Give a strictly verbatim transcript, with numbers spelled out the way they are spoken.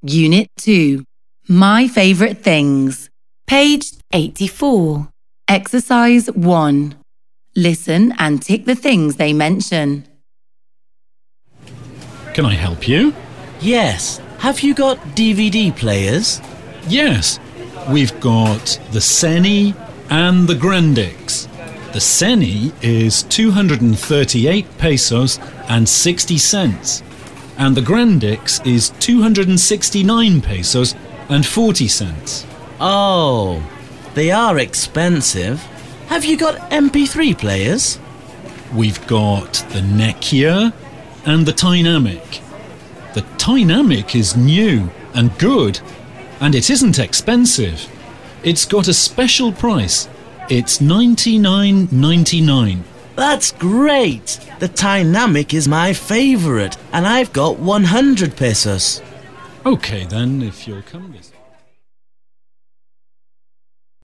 Unit two. My Favourite Things. Page eighty-four. Exercise one. Listen and tick the things they mention. Can I help you? Yes. Have you got D V D players? Yes. We've got the Seni and the Grandix. The Seni is two hundred thirty-eight pesos and sixty cents. And the Grandix is two hundred sixty-nine pesos and forty cents. Oh, they are expensive. Have you got M P three players? We've got the Nekia and the Tynamic. The Tynamic is new and good, and it isn't expensive. It's got a special price. It's ninety-nine ninety-nine. That's great! The Tynamic is my favourite, and I've got one hundred pesos. Okay then, if you'll come this way.